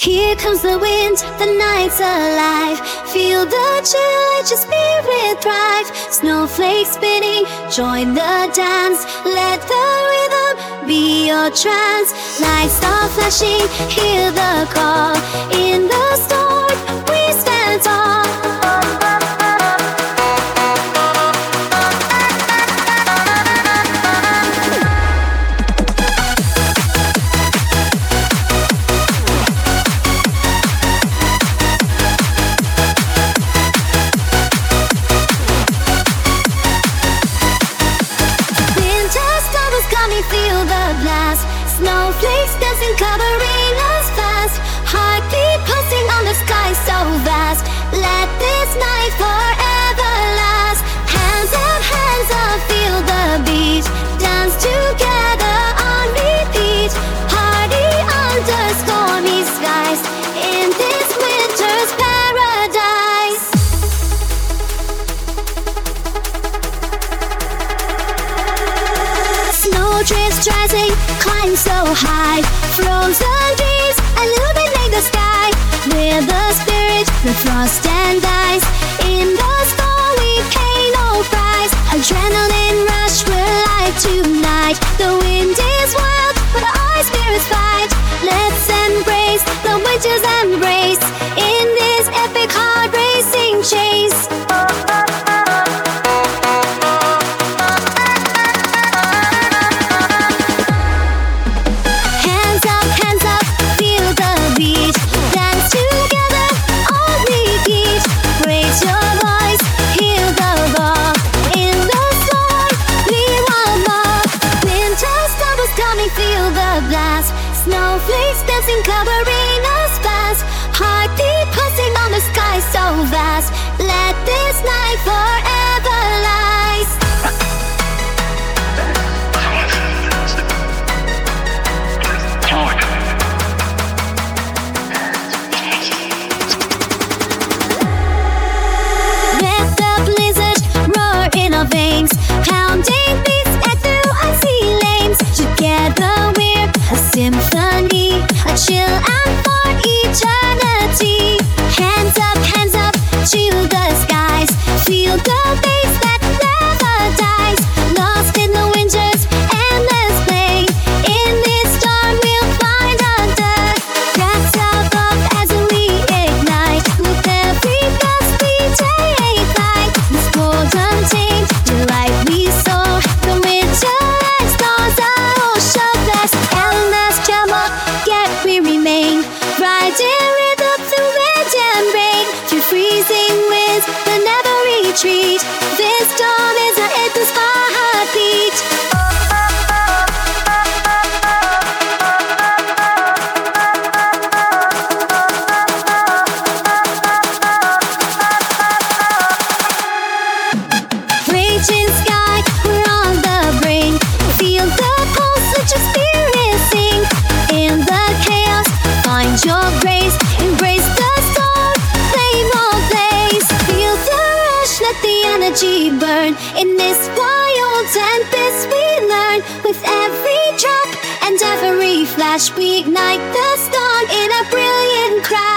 Here comes the wind, the night's alive. Feel the chill, let your spirit thrive. Snowflakes spinning, join the dance. Let the rhythm be your trance. Lights are flashing, hear the call. In the storm, we stand tall. Feel the blast. Snowflakes dancing, covering us fast. Heartbeat pulsing on the sky so vast. Let this night forever last. Hands up, feel the beat. Dance together on repeat. Party under stormy skies. In this winter's paradise. Snowdrifts rising, climb so high. Frozen dreams illuminate the sky. We're the spirit, the frost and ice. In the storm we pay no price. Adrenaline rush, we're alive tonight. The wind is wild, but our spirits fight. Let's embrace the winter's embrace. In this epic heart racing chase. Feel the blast. Snowflakes dancing, covering us fast. Heartbeat pulsing on the sky so vast. Let this night forever last. Let the blizzard roar in our veins. Pounding beats echo unseen lanes. Together we're a symphony, a chill and for eternity. Hands up to the skies. Feel the bass that never dies. Lost in the winter's endless play. In this storm we'll find our death. That's above as we ignite. With every gust we take flight. This golden taint, delight we soar. The winter stars are ocean blessed. Endless trouble, yet we remain. Riding rhythm through wind and rain. Through freezing winds, but never retreat. This storm is our endless heartbeat. Raging sky, we're on the brink. Feel the pulse, let your spirit sing. In the chaos, find your grace. Embrace the storm, flame will blaze. Feel the rush, let the energy burn. In this wild tempest we learn. With every drop and every flash we ignite the storm in a brilliant crash.